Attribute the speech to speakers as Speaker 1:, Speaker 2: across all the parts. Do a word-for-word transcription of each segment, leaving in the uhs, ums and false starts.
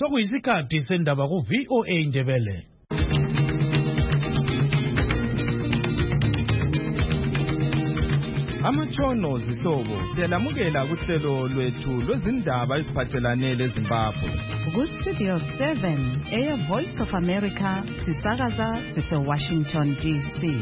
Speaker 1: Sokuyisikhathi sendaba ku V O A Indebele.
Speaker 2: Amatshono zihlobo siyalamukela kuhlelo lwethu lwezindaba eziphathelane leZimbabwe.
Speaker 3: Ku Studio seven, Air Voice of America, sisakaza sise Washington D C.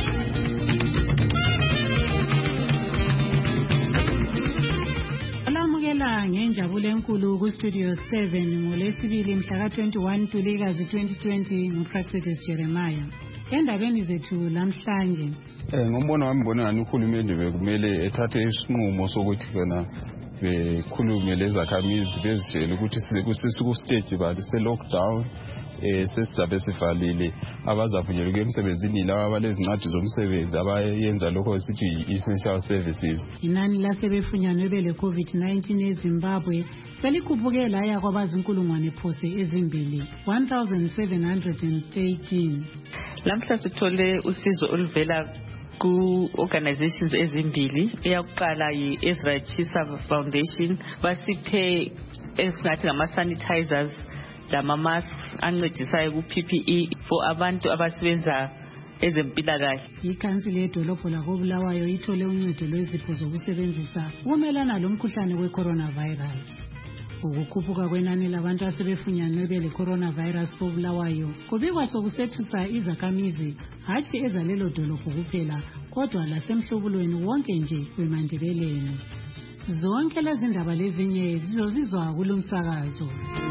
Speaker 3: Olamukela ngenjabulo enkulu ku Studio seven ngolesibili mhla ka twenty-one Ntulikazi twenty twenty nguPractice Jeremiah. Endabeni zethu lamhlanje
Speaker 4: Eh ngombono wami ngibona ngani uhulumende bekumele ethathe isinqumo sokuthi kana bekhulume lezakhamizi bezitshela ukuthi sibe ku stage bali se lockdown eh sesizabe sivalile abazavunyelwa emsebenzini laba abalezincwadi zomsebenzi abayenza lokho esithi essential services.
Speaker 3: Inani lasebefunyanwe bele COVID nineteen eZimbabwe selikhuphuke laya kwabazinkulungwane phose ezimbili one thousand seven hundred thirteen.
Speaker 5: Lamhla sithole usizo oluvela ku organizations ezimbili. Eyakuqala yi Ezra Chisa Foundation basiphe esingathi ngama sanitizers lama masks ancedisayo ku P P E for abantu abasebenza ezempilakahle.
Speaker 3: Ikhansili yedolobho lakoBulawayo ithole uncedo lwezipho zokusebenzisa ukumelana lomkhuhlane we-coronavirus. Ukukhuphuka kwenani labantu asebefunyanwe bele coronavirus koBulawayo kubikwa sokusethusa izakhamizi hatshi ezalelo dolobho kuphela kodwa lasemhlobulweni wonke nje wemandebeleni. Zonke lezi ndaba lezinye zizozizwa kulomsakazo.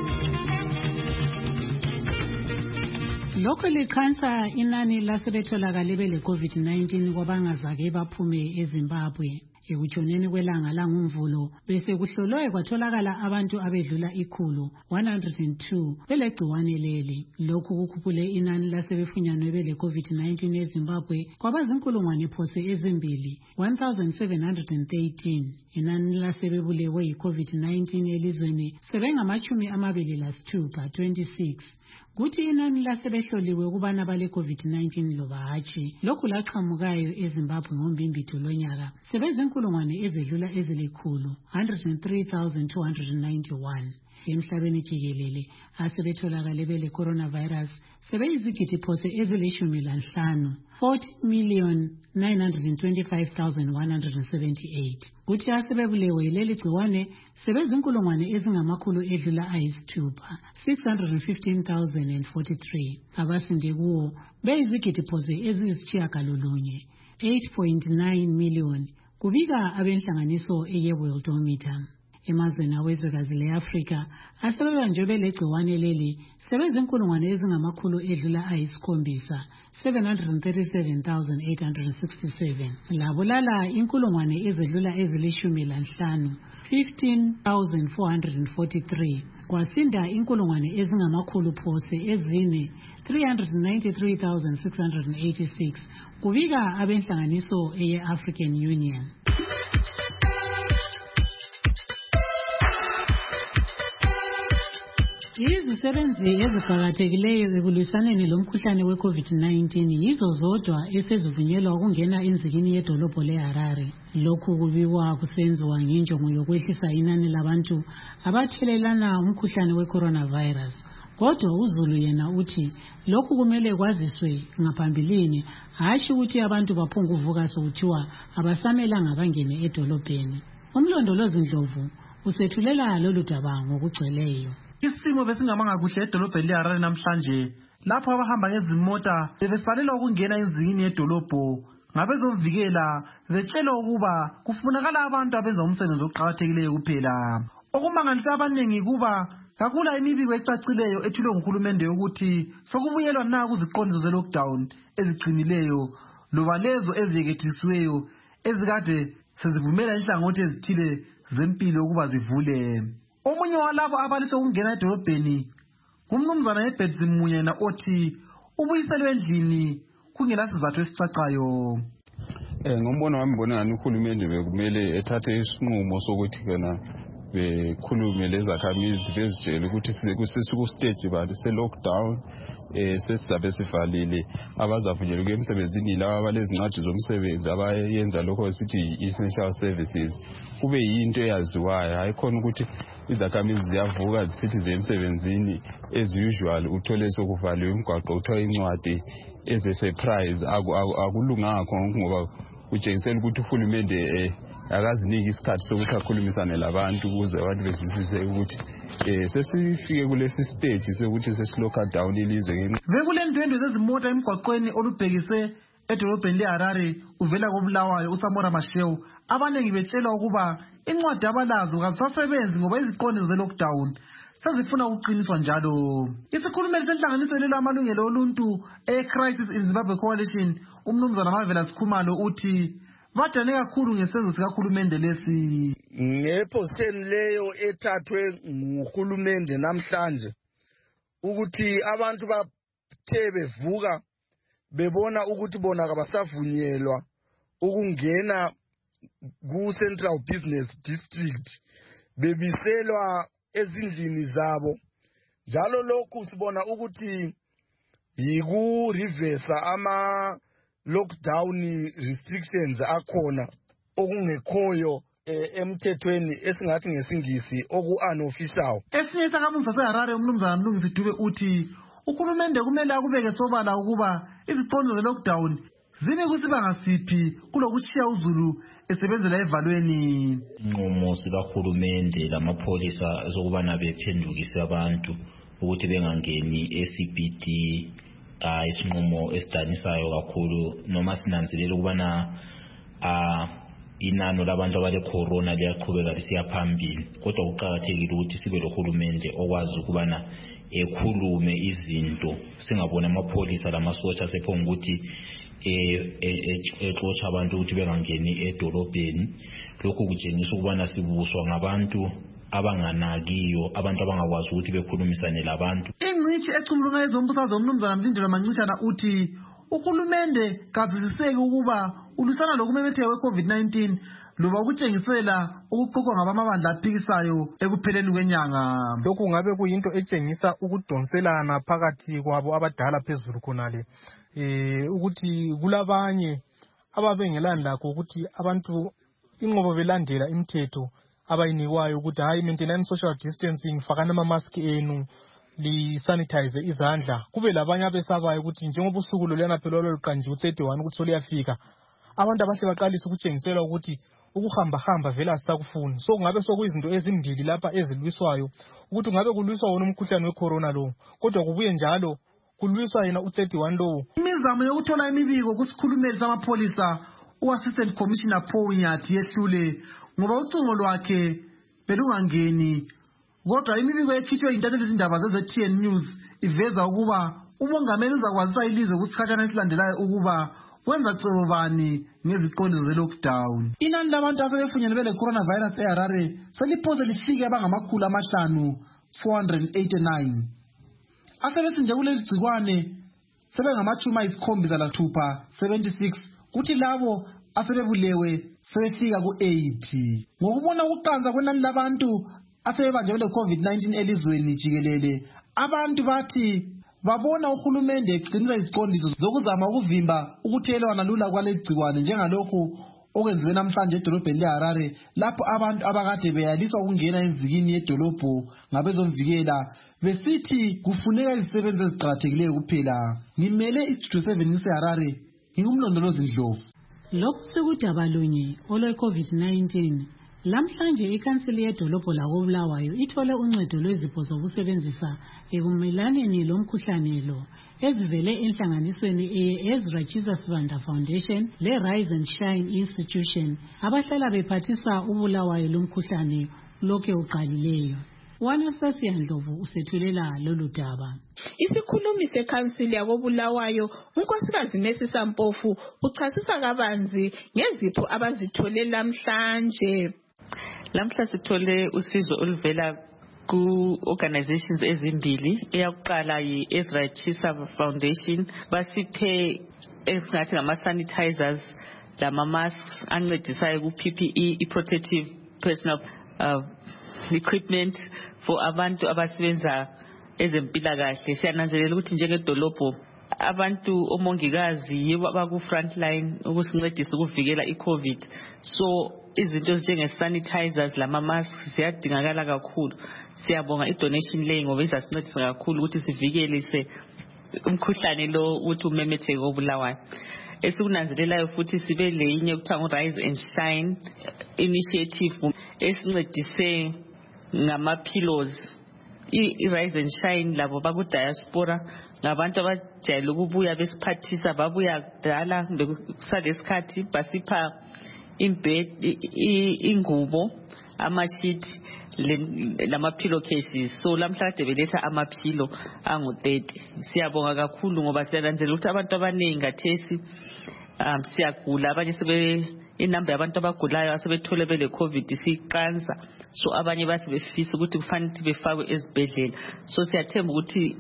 Speaker 3: Lokho likhansa inani lasebetholakale bele COVID nineteen kwabangazake baphume eZimbabwe. Ekutshoneni kwelanga langumvulo bese kuhlolwe kwatholakala abantu abedlula ikhulu one hundred two belegciwane leli. Lokhu kukhuphule inani lasebefunyanwe bele COVID nineteen eZimbabwe kwabazinkulungwane phose ezimbili one thousand seven hundred thirteen. Inani lasebebulewe yi-COVID nineteen elizweni sebengamachumi amabili lasithupha twenty-six. Kuthi inani lasebehloliwe kubana bale COVID nineteen loba hatshi lokhu laqhamukayo eZimbabwe ngoMbimbitho lonyaka sebezinkulungwane ezedlula ezilikhulu one hundred three thousand two hundred ninety-one. Emhlabeni jikelele asebetholakale bele coronavirus sebeyizigidi phose ezilishumi lanhlanu forty million nine hundred twenty-five thousand one hundred seventy-eight. Kuthi asebebulewe leli gciwane sebezinkulungwane ezingamakhulu edlula ayisithupha six hundred fifteen thousand forty-three. Abasinde kuwo beyizigidi phose eziyisitshiyagalolunye eight point nine million kubika abenhlanganiso eye-Worldometer. Emazweni awezwekazi le-Afrika asebebanjwe belegciwane leli sebezinkulungwane ezingamakhulu edlula ayisikhombisa seven hundred thirty-seven thousand eight hundred sixty-seven. Labulala inkulungwane ezedlula ezilishumi lanhlanu fifteen thousand four hundred forty-three. Kwasinda inkulungwane ezingamakhulu phose ezine three hundred ninety-three thousand six hundred eighty-six kubika abenhlanganiso eye-African Union. Izisebenzi eziqakathekileyo ekulwisaneni lomkhuhlane we-COVID nineteen yizo zodwa esezivunyelwa ukungena enzikini yedolobho leHarare. Lokhu kubikwa kusenziwa ngenjongo yokwehlisa inani labantu abathelelana umkhuhlane we-coronavirus. Kodwa uZulu yena uthi lokhu kumele kwaziswe ngaphambilini hashi ukuthi abantu baphonga uvuka sokuthiwa abasamelanga bangene edolobheni. Umlondolozi Ndlovu usethulela lolu daba ngokugcweleyo.
Speaker 6: Isimo besingamanga kuhle edolobheni leHarare namhlanje lapho abahamba ngezimota bebefanele ukungena enzikini yedolobho ngabezovikela betshelwa ukuba kufunakala abantu abenza umsebenzi oqhakathekileyo kuphela. Okumangalisa abaningi kuba kakula imibiko ecacileyo ethulwe nguhulumende ukuthi sokubuyelwa na kuziqondiso ze-lockdown eziqinileyo loba lezo eziyekethisiweyo ezikade sezivumela inhlangothi ezithile zempilo ukuba zivule. Omunye walabo abalise ukungena edolobheni ngumnumzana eBedzi Munye na othi ubuyiselwe endlini kungela sizathu esicacayo.
Speaker 4: Eh ngombono wami ngibona ngani uhulumende bekumele ethathe isinqumo sokuthi kana bekhulume lezakhamizi bezitshele ukuthi sesiku stage bani se lockdown eh sesizabe sivalile abazavunyelwa ukuya emsebenzini laba abalezincwadi zomsebenzi abayenza lokho sithi essential services kube yinto eyaziwayo hayikhona ukuthi izakhamizi ziyavuka zisithi zemsebenzini as usual uthole sokuvaliwe imigwaqo uthola incwadi as a surprise akulunganga khona ngoba kutshengisela ukuthi uhulumende eh akaziniki isikhathi sokuthi akhulumisane labantu ukuze abantu bezwisise ukuthi eh sesifike kulesi stage sokuthi sesilock down ilizwe ngenxa
Speaker 6: bekulendwendwe zezimota emgwaqweni olubhekise edolobheni leHarare uvela koBulawayo uSamora Mashel abanengi betshela ukuba incwadi abalazo kazisasebenzi ngoba iziqondiso ze-lockdown sezifuna ukuqiniswa njalo. Isikhulumeli senhlanganiso lwamalungelo oluntu e-Crisis in Zimbabwe Coalition umnumzana Marvelous Khumalo uthi badane kakhulu ngesenzo sikahulumende lesi.
Speaker 7: Ngeposition leyo ethathwe nguhulumende namhlanje ukuthi abantu bathe bevuka bebona ukuthi bona kabasavunyelwa ukungena ku Central Business District bebiselwa ezindlini zabo njalo lokhu sibona ukuthi yiku reverse ama lockdown restrictions akhona okungekhoyo emthethweni esingathi ngesingisi oku unofficial.
Speaker 6: Esinye sakamusa seHarare umnumzana Mlungisi Dube uthi uhulumende kumele akubeke sobala ukuba iziqondiso ze-lockdown zibe kusibanga siphi kulokushiya uZulu esebenzela evalweni.
Speaker 8: Inqumo sikahulumende lamapholisa zokubana bephendukise abantu ukuthi bengangeni e-C B D isinqumo esidanisayo kakhulu noma sinanzelela ukubana ah inano labantu abale corona liyaqhubeka lisiya phambili kodwa kuqhakathekile ukuthi sibe lohulumende okwazi ukubana ekhulume izinto singabona amapholisa lamasotsha sephonga ukuthi exotsha abantu ukuthi bengangeni edolobheni. Lokhu kutshengisa ukubana sibuswa ngabantu abanganakiyo abantu abangakwazi ukuthi bekhulumisane labantu.
Speaker 6: Ingcishi ecumbuka ezombusazwe umnumzana Mlindelo Mancishana uthi uhulumende kazisiseki ukuba ulusana lokumemetheka kwe-COVID nineteen loba ukutshengisela ukuqoqwa ngabamabandla aphikisayo ekupheleni kwenyanga.
Speaker 9: Lokhu ngabe kuyinto etshengisa ukudonselana phakathi kwabo abadala phezulu khonale eh ukuthi kulabanye ababengelandakho ukuthi abantu inqobo belandela imithetho abayinikwayo ukuthi hayi maintain social distancing fakana ama mask enu li sanitize izandla. Kube labanye abesabayo ukuthi njengoba usuku lolana phela loluqanjiwe u-thirty-one ukuthi soliyafika abantu abahle baqalisa ukutshengisela ukuthi ukuhamba hamba vela sisakufuni. So ngabe sokuyizinto ezimbili lapha ezilwiswayo ukuthi ngabe kulwiswa wona umkhuhlane wecorona lo kodwa kubuye njalo kulwiswa yena u-thirty-one lo.
Speaker 6: Imizamo yokuthola imibiko kusikhulumeli samapholisa u-Assistant Commissioner Paul Nyathi yehlule ngoba ucingo lwakhe belungangeni kodwa imibiko ekhitshwe yintatheli izindaba ze-T N News iveza ukuba umongameli uzakwazisa ilizwe kusikhathana esilandelayo ukuba wenza cebo bani ngeziqondiso ze-lockdown. Inani labantu asebefunyenwe bele coronavirus eHarare seliphoze lifike abangamakhulu amahlanu four hundred eighty-nine. Asebethi nje kuleli gcikwane sebengamachumi ayisikhombisa lasithupha seventy-six kuthi labo asebebulewe sebefika ku-eighty. Ngokubona ukuqanza kwenani labantu asebebanjwe le-COVID nineteen elizweni jikelele abantu bathi babona uhulumende eqinisa iziqondiso zokuzama ukuvimba ukuthelelwana lula kwaleli gcikwane njengalokhu okwenziwe namhlanje edolobheni leHarare lapho abantu abakade beyaliswa ukungena enzikini yedolobho ngabezomvikela besithi kufuneka izisebenzi eziqakathekileyo kuphela. Ngimele istudio seven ngiseHarare ngingumlondolozi Ndlovu.
Speaker 3: Lokhu sekudaba lunye olwe-COVID nineteen. Lamhlanje ikhansili yedolobho lakoBulawayo ithole uncedo lwezipho zokusebenzisa ekumelaneni lomkhuhlane lo ezivele enhlanganisweni eye-Ezra Jesus Banda Foundation le-Rise and Shine Institution abahlala bephathisa uBulawayo lomkhuhlane lokhe uqalileyo. Wanastasia Ndlovu usethulela lolu daba.
Speaker 10: Isikhulumi sekhansili yakoBulawayo unkosikazi Nesisa Mpofu uchasisa kabanzi ngezipho abazithole lamhlanje.
Speaker 5: Lamhla sithole usizo oluvela ku organizations ezimbili. Eyakuqala yi-Ezra Chisa Foundation basiphe esingathi ngama sanitizers lama masks ancedisayo ku P P E, i protective personal uh, equipment for abantu abasebenza ezempilakahle. Siyananzelela ukuthi njengedolobho abantu omongikazi yibo abaku front line ukusincedisa ukuvikela iCovid. So izinto ezinjenge sanitizers lama masks ziyadingakala kakhulu. Siyabonga idonation leyi ngoba izasincedisa kakhulu ukuthi sivikelise umkhuhlane lo ukuthi umemetheke obulawayo. Esikunanzelelayo futhi sibe leyinye okuthiwa ngo Rise and Shine initiative esincedise ngama pillows. I-Rise and Shine labo baku diaspora ngabantu abajayele ukubuya besiphathisa babuya kudala kusalesikhathi basipha imbed ingubo amashiti lama pillow cases. So lamhla kade beletha ama pillow angu thirty. Siyabonga kakhulu ngoba siyalandzela ukuthi abantu abaningi ngathesi um siyagula abanye sebe inamba yabantu abagulayo asebethole bele COVID siqansa. So abanye basi befisa ukuthi kufanele ukuthi befakwe ezibhedlela. So siyathemba ukuthi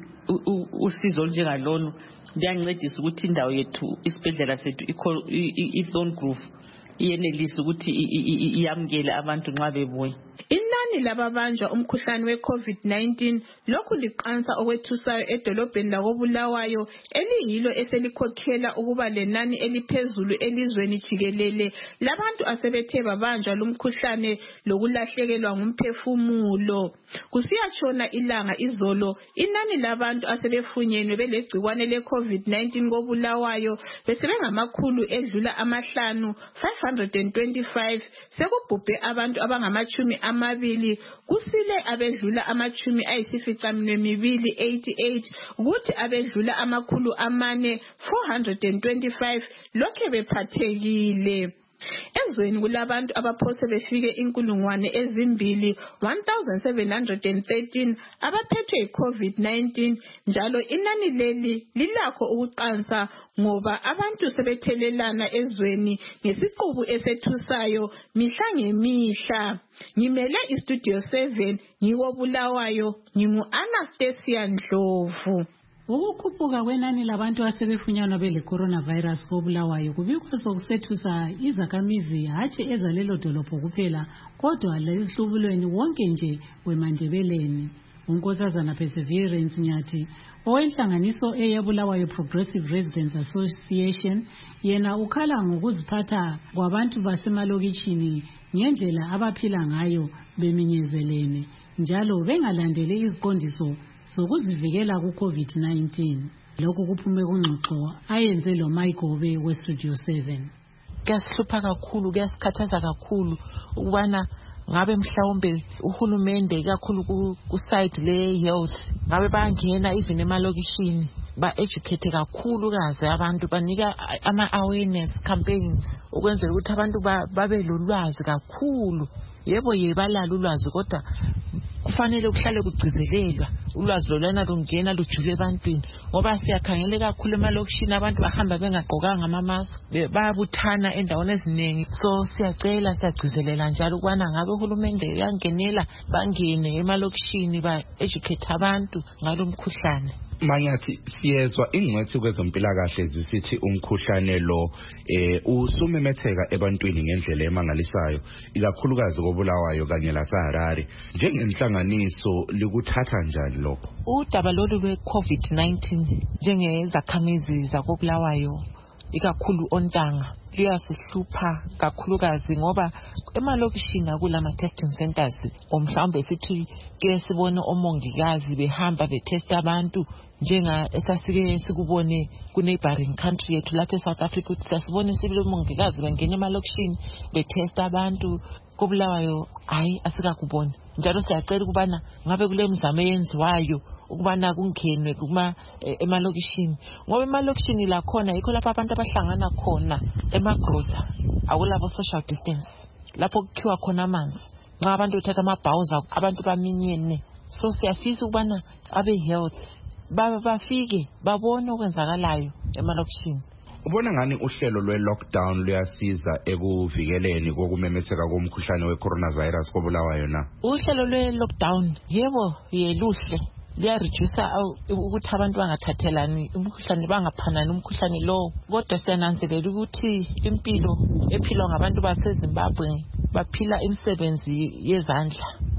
Speaker 5: usizo olunjengalolu liyancedisa ukuthi indawo yethu isibhedlela sethu i-Thorn Grove iyenelisa ukuthi iyamkele abantu nxa bebuya.
Speaker 10: Inani lababanjwa umkhuhlane we-COVID nineteen lokhu liqansa okwethusayo edolobheni lakobulawayo eliyilo eselikhokhela ukuba lenani eliphezulu elizweni jikelele labantu asebethe babanjwa lumkhuhlane lokulahlekelwa ngumphefumulo. Kusiyatshona ilanga izolo inani labantu asebefunyenwe belegcikwane le-COVID nineteen kobulawayo besebengamakhulu edlula amahlanu five hundred twenty-five sekubhubhe abantu abangamachumi amabili kusile abedlula amachumi ayisificaminwembili eighty-eight kuthi abedlula amakhulu amane four hundred twenty-five lokhe bephathekile. Ezweni kulabantu abaphose befike inkulungwane ezimbili one thousand seven hundred thirteen abaphethwe yi-COVID nineteen njalo inani leli lilakho ukuqansa ngoba abantu sebethelelana ezweni ngesiqubu esethusayo mihla ngemihla. Ngimele istudio seven ngiwobulawayo ngingu Anastasia Ndlovu.
Speaker 3: Ukukhuphuka kwenani labantu asebefunyanwa bele coronavirus kobulawayo kubikho sokusethusa izakhamizi hatshi ezalelo dolopho kuphela kodwa lezihlubulweni wonke nje weMandebeleni. uNkosazana Perseverance Nyathi owenhlanganiso eyebulawayo Progressive Residents Association yena ukhala ngokuziphatha kwabantu basemalokitshini ngendlela abaphila ngayo beminyezelene njalo bengalandele iziqondiso sokuzivikela ku-COVID nineteen. Lokhu kuphume kungxoxo ayenze lo Mayigobe we-Studio seven.
Speaker 11: Kuyasihlupha kakhulu, kuyasikhathaza kakhulu ukubana ngabe mhlawumbe uhulumende kakhulu ku side le health ngabe bangena even emalokishini ba educate kakhulu kaze abantu banika ama awareness campaigns ukwenzela ukuthi abantu babe lolwazi kakhulu. Yebo yebalala ulwazi kodwa kufanele kuhlale kugcizelelwa ulwazi lolana lungena lujule ebantwini ngoba siyakhangele kakhulu emalokishini abantu bahamba bengaqokanga ama mask bayabuthana endaweni eziningi. So siyacela siyagcizelela njalo ukubana ngabe uhulumende uyangenela bangene emalokishini ba educate abantu ngalomkhuhlane.
Speaker 12: Manyathi siyezwa ingcwethi kwezompilakahle zisithi umkhuhlane lo eh usumemetheka ebantwini ngendlela emangalisayo ikakhulukazi kobulawayo kanye laseHarare. Njengenhlanganiso likuthatha njani lokho?
Speaker 11: Udaba lolu lwe-COVID nineteen njengezakhamizi zakobulawayo ikakhulu ontanga liyasihlupha kakhulukazi ngoba emalokishini kulama testing centers omhlawumbe sithi ke sibone omongikazi behamba betesta abantu njenga esasike sikubone ku neighboring country yethu lapha eSouth Africa ukuthi sasibone sibile omongikazi bengena emalokishini betesta abantu kobulawayo. Hayi asikakubona njalo siyacela ukubana ngabe kule mizamo eyenziwayo ukubana kungenwe kuma emalokishini ngoba emalokishini la khona yikho lapha abantu abahlangana khona emagrosa akulabo social distance lapho kukhiwa khona amanzi nxa abantu bethatha amabhawuza abantu baminyene. So siyafisa ukubana abe health baba bafike babone okwenzakalayo emalokishini.
Speaker 12: Ubona ngani uhlelo lwe-lockdown luyasiza ekuvikeleni kokumemetheka komkhuhlane we-coronavirus kobulawayo na?
Speaker 11: Uhlelo lwe-lockdown yebo yeluhle liyareduce ukuthi abantu bangathathelani umkhuhlane bangaphanani umkhuhlane lo kodwa siyananzelela ukuthi impilo ephilwa ngabantu baseZimbabwe baphila imisebenzi yezandla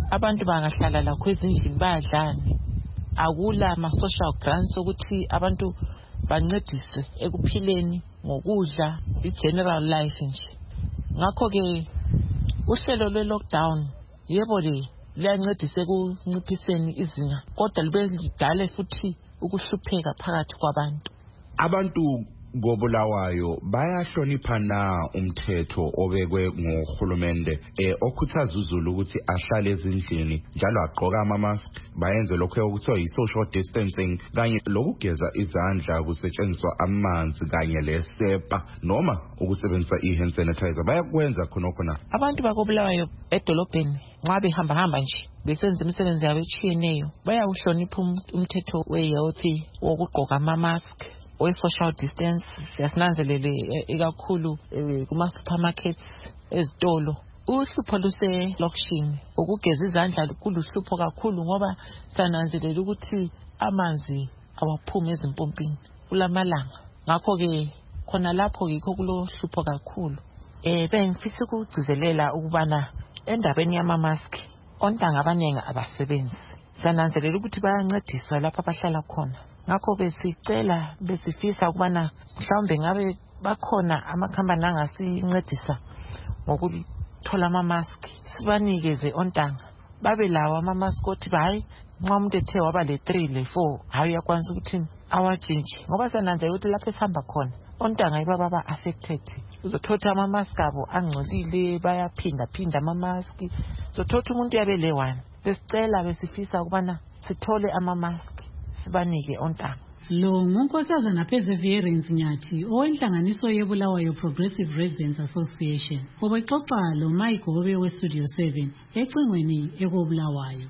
Speaker 11: abantu bangahlala lakho ezindlini bayadlani. Akula ama social grants ukuthi abantu bancediswe ekuphileni ngokudla i-general life nje. Ngakho ke uhlelo lwe-lockdown yebo le liyancedisa ekunciphiseni izinga kodwa libe lidale futhi ukuhlupheka phakathi kwabantu.
Speaker 12: Abantu Bobulawayo bayahlonipha na umthetho obekwe ngohulumende eh okhuthaza uZulu ukuthi ahlale ezindlini njalo agqoka ama mask bayenze lokho okuthiwa i-social distancing kanye lokugeza izandla kusetshenziswa amanzi kanye lesepa noma ukusebenzisa i-hand sanitizer bayakwenza khonokho na?
Speaker 11: Abantu bakobulawayo edolobheni nxa behamba hamba nje besenza imisebenzi yabo etshiyeneyo bayawuhlonipha umthetho we-health wokugqoka ama mask we-social distance. Siyasinanzelele ikakhulu kuma-supermarkets ezitolo. Uhlupho luse-lokishini ukugeza izandla kuluhlupho kakhulu ngoba siyananzelela ukuthi amanzi awaphumi ezimpompini kulamalanga. Ngakho-ke khona lapho yikho kulohlupho kakhulu. Eh bengifisa ukugcizelela ukubana endabeni yama-mask ontanga abaningi abasebenzi. Siyananzelela ukuthi bayancediswa lapho abahlala khona. Ngakho besicela besifisa ukubana mhlawumbe ngabe bakhona amakhampani angasincedisa ngokuthola ama mask sibanikeze ontanga babe lawo ama mask othi hayi nxa umuntu ethe waba le three le four hayi yakwanisa ukuthi awatshintshi ngoba sananze ukuthi lapho esihamba khona ontanga yiba baba affected. Uzothatha ama mask abo angcolile bayaphinda phinda ama mask uzothatha umuntu yabe le one. Besicela besifisa ukubana sithole ama mask sibanike ontanga.
Speaker 3: Lo ngunkosazana Perseverance Nyathi owenhlanganiso yeBulawayo Progressive Residents Association obexoxa lo Mike Gobe we Studio seven ecingweni ekobulawayo.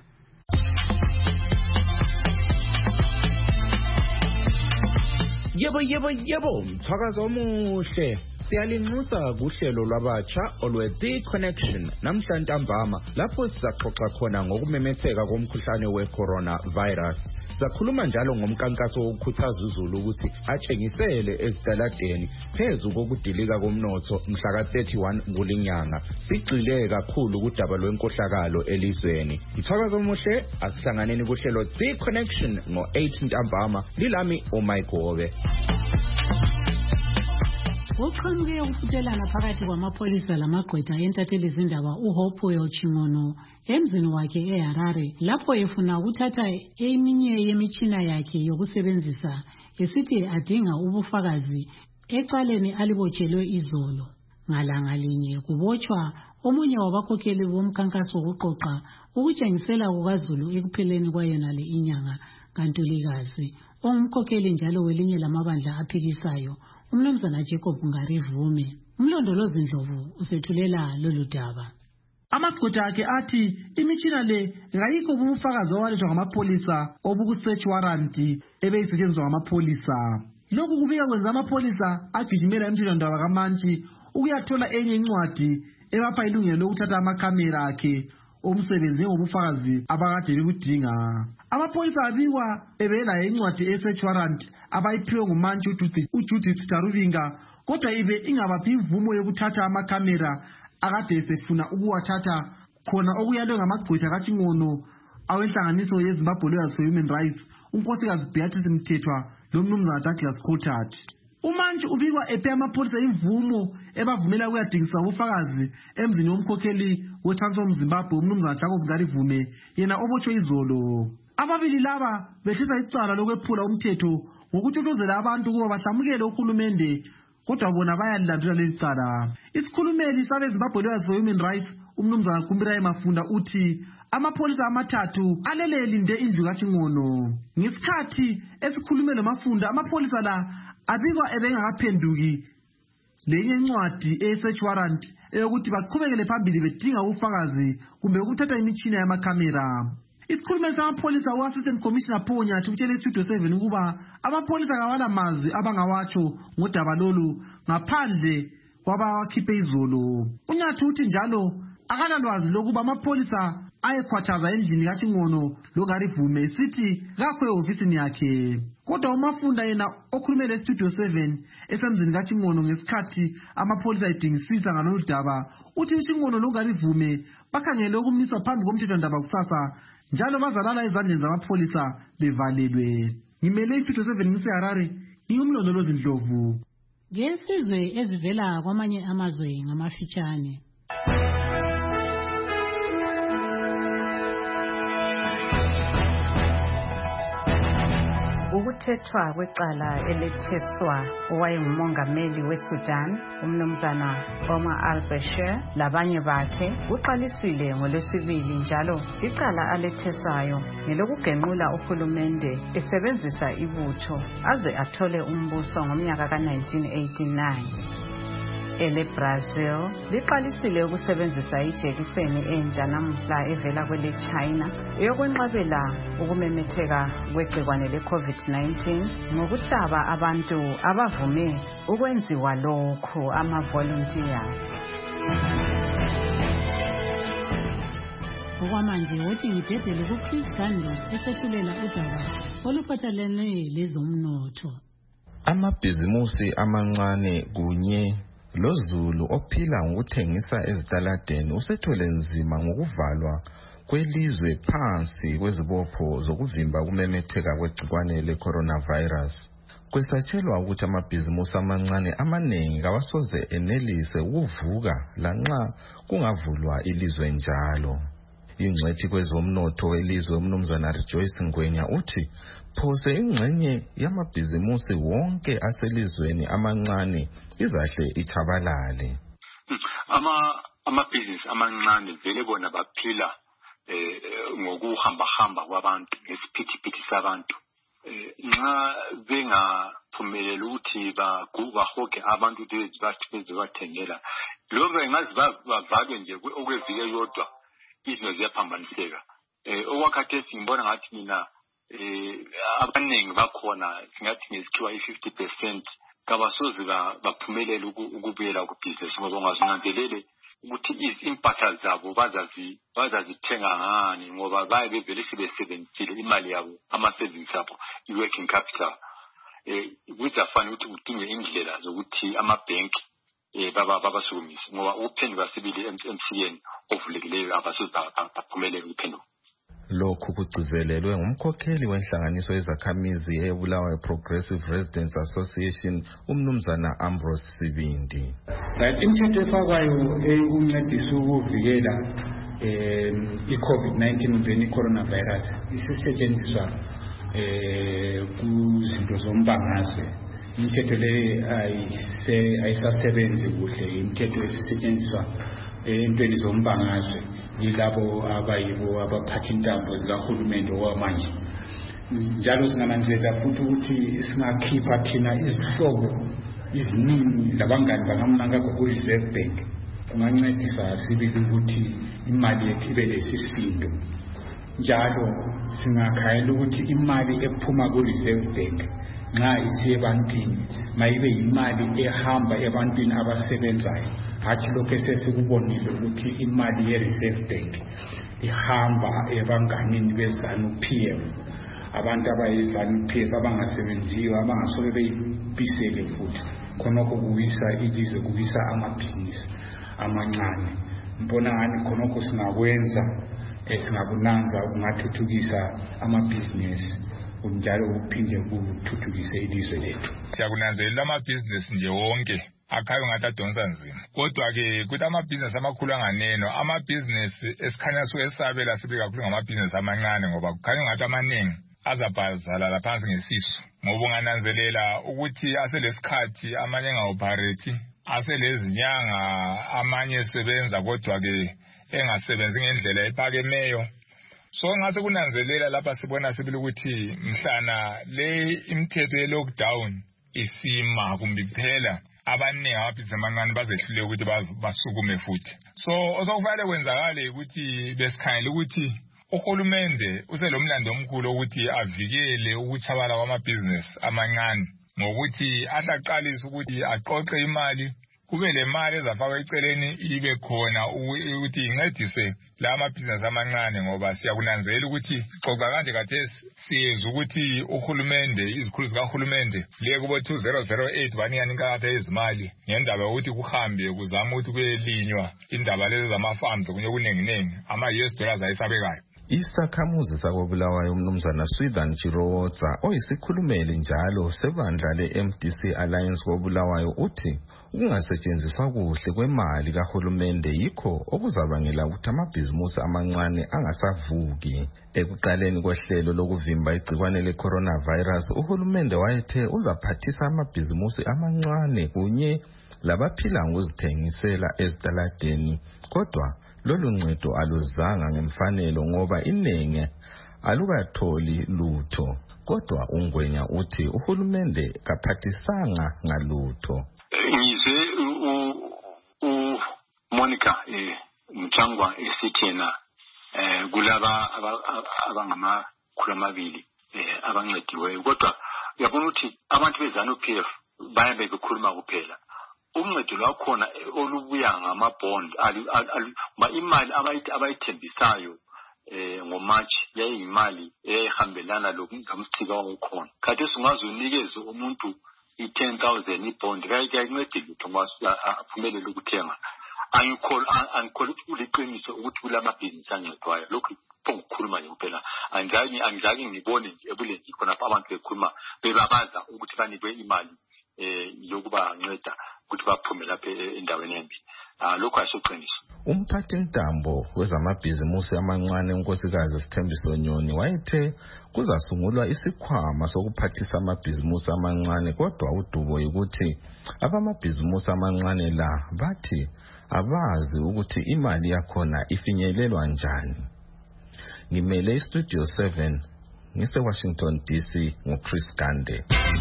Speaker 12: Yebo yebo yebo mthakazo omuhle. Siyalinxusa kuhlelo lwabatsha olwe The Connection namhla ntambama lapho sizaxoxa khona ngokumemetheka komkhuhlane we-corona virus. Sizakhuluma njalo ngomkankaso wokukhuthaza uZulu ukuthi atshengisele ezitaladeni phezu kokudilika komnotho mhla ka thirty-one kulinyanga. Sigxile kakhulu kudaba lwenkohlakalo elizweni. Mthakazo omuhle asihlanganeni kuhlelo The Connection ngo eight ntambama. Lilami uMayigobe.
Speaker 3: Uqhamuke ukufuthelana phakathi kwamapholisa lamagqwetha entatheli izindaba uHopewell Chingono emzini wakhe eHarare lapho efuna ukuthatha eminye yemitshina yakhe yokusebenzisa esithi adinga ubufakazi ecaleni alibotshelwe izolo. Ngalanga linye kubotshwa omunye wabakhokheli bomkhankaso wokuqoqa ukutshengisela kukaZulu ekupheleni kwayona le inyanga kaNtulikazi ongumkhokheli njalo welinye lamabandla aphikisayo uMnumzana Jacob Ngarivume. Umlondolozi Ndlovu usethulela lolu daba.
Speaker 6: Amagqwetha akhe athi imitshina le ngayikho ubufakazi owalethwa ngamapolisa obuku-search warrant ebeyisetshenziswa ngamapolisa. Lokhu kubika kwenza amapolisa agijimela emthethwandaba kaMantshi ukuyathola enye incwadi ebapha ilungelo lokuthatha amakhamera akhe omsebenzi ngobufakazi abakade bekudinga. Amapolisa abikwa ebela incwadi e-search warrant abayiphiwe nguMantshi uJudith Tarubinga kodwa ibe ingabaphi imvumo yokuthatha amakhamera akade esefuna ukuwathatha khona okuyalwe ngamagqwetha kaChingono awenhlanganiso yeZimbabwe Lawyers for Human Rights unkosikazi Beatrice Mthethwa lomnumzana Douglas Coulthard. uMantshi ubikwa ephe amapolisa imvumo ebavumela ukuyadingisa ubufakazi emzini womkhokheli weTransform Zimbabwe umnumzana Jacob Ngarivume yena obotshwe izolo. Ababili laba behlisa icala lokwephula umthetho ngokuthuthuzela abantu ukuba bahlamukele uhulumende kodwa bona bayalilandela leli cala. Isikhulumeli sabe Zimbabwe Lawyers for Human Rights umnumzana Kumbirayi Mafunda uthi amapolisa amathathu alele linde indlu kaChingono. Ngesikhathi esikhulumela Mafunda amapolisa la abikwa ebengakaphenduki lenye incwadi e-search warrant eyokuthi baqhubekele phambili bedinga ubufakazi kumbe ukuthatha imitshina yamakhamera. Isikhulumeli samapolisa u-Assistant Commissioner Paul Nyathi utshele Studio seven ukuba amapolisa kawala mazwi abangawatsho ngodaba lolu ngaphandle kwabawakhiphe izolo. uNyathi uthi njalo akalalwazi lokuba amapolisa ayekhwathaza endlini kaChingono loGarivume esithi kakho ehofisini yakhe. Kodwa uMafunda yena okhulumele eStudio seven esemzini kaChingono ngesikhathi amapholisa edingisisa ngalolu daba uthi uChingono loGarivume bakhangele ukumiswa phambi komthethwandaba kusasa njalo bazalala ezandleni zamapholisa bevalelwe. Ngimele iStudio seven ngiseHarare, ngingumlondolozi Ndlovu.
Speaker 3: Ngesizwe ezivela kwamanye amazwe ngamafitshane.
Speaker 13: Ukuthethwa kwecala eletheswa owayengumongameli weSudan umnumzana Omar al-Bashir labanye bakhe uqalisile ngolwesibili njalo icala alethesayo ngelokugenqula uhulumende esebenzisa ibutho aze athole umbuso ngomnyaka ka nineteen eighty-nine. Ele Brazil liqalisile ukusebenzisa ijekiseni entsha namhla evela kwele China eyokwenqabela ukumemetheka kwegcikwane le-COVID nineteen ngokuhlaba abantu abavume ukwenziwa lokho ama-volunteers.
Speaker 3: Okwamanje wothi ngidedele kuChris Gandhi esethulela udaba oluphathelene lezomnotho.
Speaker 14: Amabhizimusi amancane kunye loZulu ophila ngokuthengisa ezitaladeni usethole nzima ngokuvalwa kwelizwe phansi kwezibopho zokuvimba kumemetheka kwegcikwane le-coronavirus. Kwesatshelwa ukuthi amabhizimusi amancane amaningi kawasoze enelise ukuvuka lanxa kungavulwa ilizwe njalo. Ingcwethi kwezomnotho elizwe umnumzana Rejoice Ngwenya uthi phose ingxenye yamabhizimusi wonke aselizweni amancane izahle ithabalale.
Speaker 15: Ama amabhizinisi amancane vele bona baphila eh ngokuhamba hamba kwabantu ngesiphithi sabantu. Nxa bengaphumelela ukuthi bahoke abantu ukuthi bathengela lokho engazi bavalwe nje okwevike yodwa izinto ziyaphambaniseka. Eh okwakhathesi ngibona ngathi mina eh abaningi bakhona singathi ngesikhiwa i-fifty percent kabasoze baphumelele ukubuyela ku-business ngoba ungazinanzelele ukuthi impahla zabo bazazi bazazithenga ngani ngoba baye bevele sebesebenzile imali yabo ama-savings abo i-working capital. Eh kuzafana ukuthi udinge indlela zokuthi amabhenki eh baba babasukumisa ngoba ukuphenduka sibili emsikeni ovulekileyo abasoze baphumelele ukuphenduka.
Speaker 14: Lokhu kugcizelelwe ngumkhokheli wenhlanganiso yezakhamizi eBulawayo Progressive Residents Association umnumzana Ambrose Sibindi.
Speaker 16: Right, imithetho efakwayo ukuncedisa ukuvikela eh i-COVID nineteen veni coronavirus isisetshenziswa eh kuzinto zombangazwe. Imithetho le ayise ayisasebenzi kuhle, imithetho esisetshenziswa entweni zombangazwe yilabo abayibo abaphatha intambo zikahulumende owamanje. Njalo singananzelela futhi ukuthi singakhipha thina izihlobo iziningi labangani bangamnanga ku-Reserve Bank kungancedisa sibili ukuthi imali yethu ibe lesisindo. Njalo singakhayela ukuthi imali ephuma ku-Reserve Bank nxa isiye ebantwini mayibe imali ehamba ebantwini abasebenzayo, hathi lokho esesikubonile ukuthi imali ye-Reserve Bank ihamba ebanganini bezanu P M, abantu abayizanu P M abangasebenziyo abangasoke beyibisele futhi khonokho kuwisa ilizwe kuwisa amabhizinisi amancane. Mbona ngani khonokho singakwenza esingabunanza ukungathuthukisa amabhizinisi njalo uphinde kuthuthukise ilizwe lethu.
Speaker 17: Siyakunanzelela amabhizinisi nje wonke akhayo ngathi adonsa nzima, kodwa ke kuthi amabhizinisi amakhulu anganeno amabhizinisi esikhanya soyesabela sibe kakhulu ngamabhizinisi amancane ngoba kukhanya ngathi amaningi azabhazala laphansi ngesisu ngoba ungananzelela ukuthi aselesikhathi amanye enga-operate aselezinyanga amanye esebenza kodwa ke engasebenzi ngendlela ephakemeyo. So ngase kunanzelela lapha sibona sibili ukuthi mhlana le imithetho ye-lockdown isima kumbe kuphela abaningi ababhizinisi amancane bazehlule ukuthi basukume futhi. So osokufanele kwenzakale ukuthi besikhangela ukuthi uhulumende uselomlando omkhulu ukuthi avikele ukuthabala kwamabhizinisi amancane ngokuthi ahlaqalise ukuthi aqoqe imali kube le mali ezafakwa eceleni ibe khona ukuthi incedise la mabhizinisi amancane, ngoba siyakunanzela ukuthi xoxa kanje kathesi siyeza ukuthi uhulumende, izikhulu zikahulumende liye kubo two thousand eight baniyana inkatha yezimali ngendaba yokuthi kuhambe kuzama ukuthi kuyelinywa indaba lezi zama-farms kunye kunenginengi ama-U S dollars ayisabekayo.
Speaker 14: Isakhamuzi sakobulawayo umnumzana Swithan Chirowotsa oyisikhulumeli njalo sebandla le-M D C Alliance kobulawayo uthi ukungasetshenziswa kuhle kwemali kahulumende yikho okuzabangela ukuthi amabhizimusi amancane angasavuki. Ekuqaleni kohlelo lokuvimba igcikwane le-coronavirus, uhulumende wayethe uzaphathisa amabhizimusi amancane kunye labaphila ngokuzithengisela ezitaladeni, kodwa lolu ncedo aluzanga ngemfanelo ngoba iningi alukatholi lutho. Kodwa uNgwenya uthi uhulumende kaphathisanga ngalutho.
Speaker 15: Ngizwe u Monica eh Mchangwa esithena eh kulaba abangama khulumabili eh abancediweyo, kodwa uyabona ukuthi abantu bezana uP F bayabe bekhuluma kuphela. Uncedo lwakhona olubuya ngama-bond ba imali abayithembisayo eh ngoMarch yayimali eyahambelana lokumthika wakhona. Kade singazonikeza umuntu i-ten thousand ibond kayincedile ukuthi aphumelele ukuthenga. Angikho angikho uliqiniso ukuthi kulamabhizinisi ancedwayo lokhu ukukhuluma nje kuphela. Anjani anjani ngibone nje ebulenzi khona abantu bekhuluma bebabaza ukuthi banikwe imali eh yokuba nceda ukuthi baphume lapha endaweni embi. Ah lokho asoqiniso.
Speaker 14: Umphathi ntambo wezamabhizimusi amancane unkosikazi Sithembiso Nyoni wayethe kuzasungulwa isikhwama sokuphathisa amabhizimusi amancane, kodwa udubo ukuthi abamabhizimusi amancane la bathi abazi ukuthi imali yakhona ifinyelelwa njani. Ngimele iStudio seven ngise Washington D C nguChris Gande.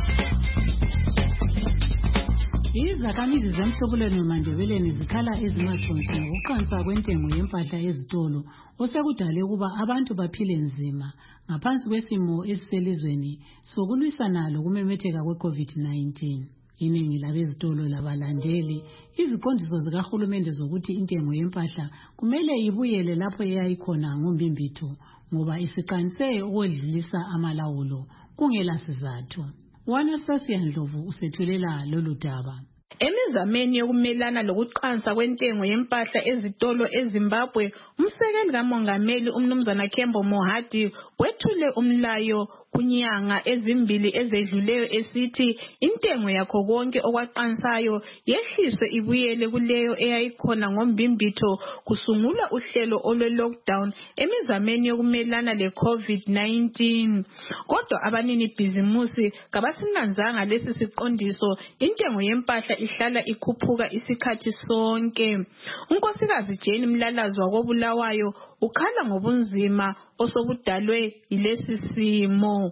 Speaker 3: Izakhamizi zemhlobulweni weMandebeleni zikhala ezimahlonzi ngokuqansa kwentengo yempahla ezitolo osekudale ukuba abantu baphile nzima ngaphansi kwesimo esiselizweni sokulwisana lokumemetheka kwe-COVID nineteen. Iningi labezitolo labalandeli iziqondiso zikahulumende zokuthi intengo yempahla kumele ibuyele lapho eyayikhona ngombimbitho ngoba isiqanise ukwedlulisa amalawulo kungela sizathu. Wanastasia Ndlovu usethulela lolu daba.
Speaker 10: Emizameni yokumelana lokuqansa kwentengo yempahla ezitolo eZimbabwe, umsekeli kamongameli umnumzana Kembo Mohadi wethule umlayo kunyanga ezimbili ezedluleyo esithi intengo yakho konke okwaqansayo yehliswe ibuyele kuleyo eyayikhona ngombimbitho kusungulwa uhlelo olwe lockdown emizameni yokumelana le-COVID nineteen. Kodwa abanini bhizimusi kabasinanzanga lesi siqondiso, intengo yempahla ihlala ikhuphuka isikhathi sonke. Unkosikazi Jane Mlalazi wakobulawayo ukhala ngobunzima osobudalwe yilesi simo.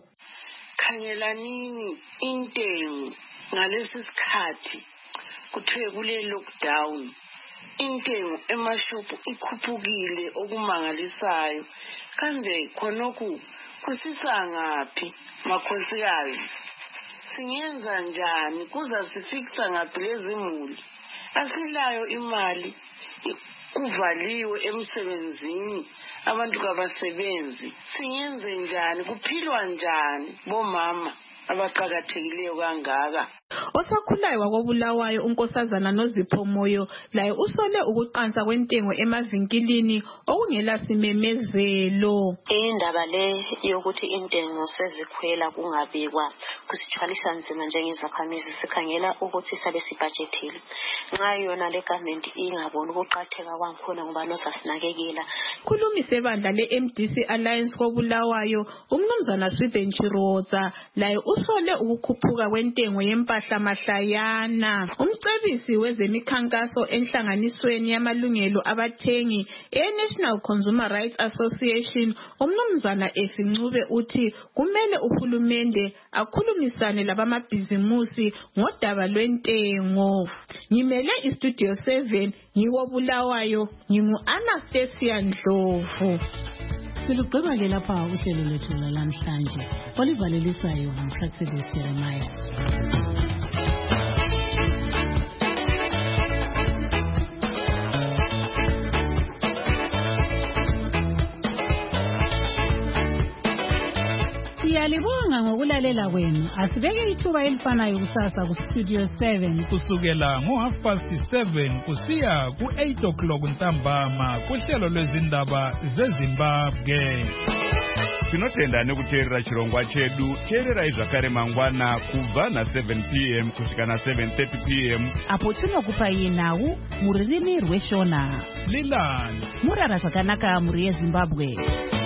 Speaker 18: Khangelanini intengo ngalesi sikhathi kuthiwe kule lockdown, intengo emashophu ikhuphukile okumangalisayo. Kambe khonokhu kusisa ngaphi makhosikazi? Singenza njani kuza sifikisa ngaphi lezi muli? Asilayo imali, kuvaliwe emsebenzini, abantu kabasebenzi. Singenze njani? Kuphilwa njani bomama abaqhakathekileyo kangaka?
Speaker 10: Osakhulayo wakobulawayo unkosazana Nozipho Moyo laye usole ukuqansa kwentengo emavinkilini okungela simemezelo.
Speaker 19: Indaba le yokuthi intengo sezikhwela kungabikwa kusithwalisa nzima njengezakhamizi, sikhangela ukuthi sabe sibudgetile. Nxa yona le government ingaboni ukuqatheka kwankhona ngoba nozasinakekela.
Speaker 10: Khulumise bandla le-M D C Alliance kobulawayo umnumzana Swithan Chirowotsa laye usole ukukhuphuka kwentengo yempahla mahlayana. Umcebisi wezemikhankaso enhlanganisweni yamalungelo abathengi e-National Consumer Rights Association umnumzana Efincube uthi kumele uhulumende akhulumisane labamabhizimusi ngodaba lwentengo. Ngimele iStudio seven ngikobulawayo, ngingu Anastasia Ndlovu.
Speaker 3: Silugqiba ke lapha uhlelo lethu lamhlanje olivalelisayo ngumpraxedis Jeremiah. Siyalibonga ngokulalela kwenu. Asibeke ithuba elifanayo kusasa ku Studio seven
Speaker 1: kusukela ngo half past seven kusiya ku eight o'clock ntambama kuhlelo lwezindaba zeZimbabwe.
Speaker 20: Tinotenda nekuteerera chirongwa chedu. Teererai zvakare mangwana kubva na seven p m kusvika na seven thirty p m
Speaker 21: apo tinokupai nhau muririmi rweshona.
Speaker 1: Lilani
Speaker 21: murara zvakanaka muri yeZimbabwe.